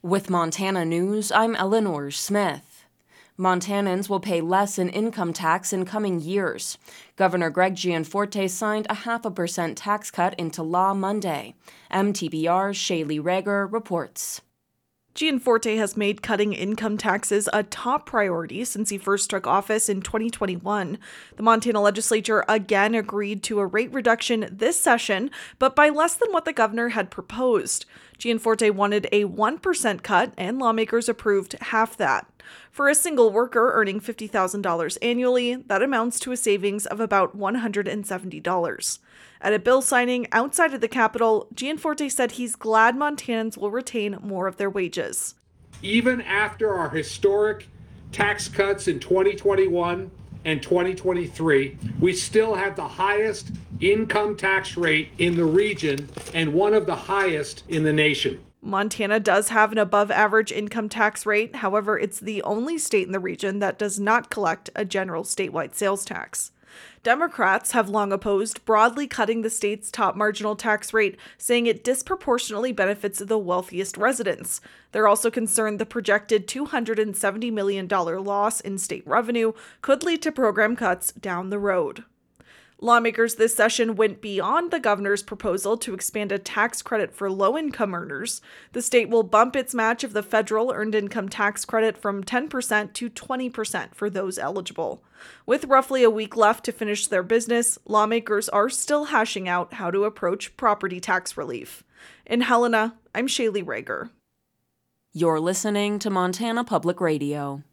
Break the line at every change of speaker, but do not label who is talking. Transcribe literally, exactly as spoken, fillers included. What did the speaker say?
With Montana News, I'm Eleanor Smith. Montanans will pay less in income tax in coming years. Governor Greg Gianforte signed a half a percent tax cut into law Monday. M T B R's Shaylee Rager reports.
Gianforte has made cutting income taxes a top priority since he first took office in twenty twenty-one. The Montana legislature again agreed to a rate reduction this session, but by less than what the governor had proposed. Gianforte wanted a one percent cut, and lawmakers approved half that. For a single worker earning fifty thousand dollars annually, that amounts to a savings of about one hundred seventy dollars. At a bill signing outside of the Capitol, Gianforte said he's glad Montanans will retain more of their wages.
Even after our historic tax cuts in twenty twenty-one and twenty twenty-three, we still have the highest income tax rate in the region and one of the highest in the nation.
Montana does have an above-average income tax rate. However, it's the only state in the region that does not collect a general statewide sales tax. Democrats have long opposed broadly cutting the state's top marginal tax rate, saying it disproportionately benefits the wealthiest residents. They're also concerned the projected two hundred seventy million dollars loss in state revenue could lead to program cuts down the road. Lawmakers this session went beyond the governor's proposal to expand a tax credit for low-income earners. The state will bump its match of the federal earned income tax credit from ten percent to twenty percent for those eligible. With roughly a week left to finish their business, lawmakers are still hashing out how to approach property tax relief. In Helena, I'm Shaylee Rager.
You're listening to Montana Public Radio.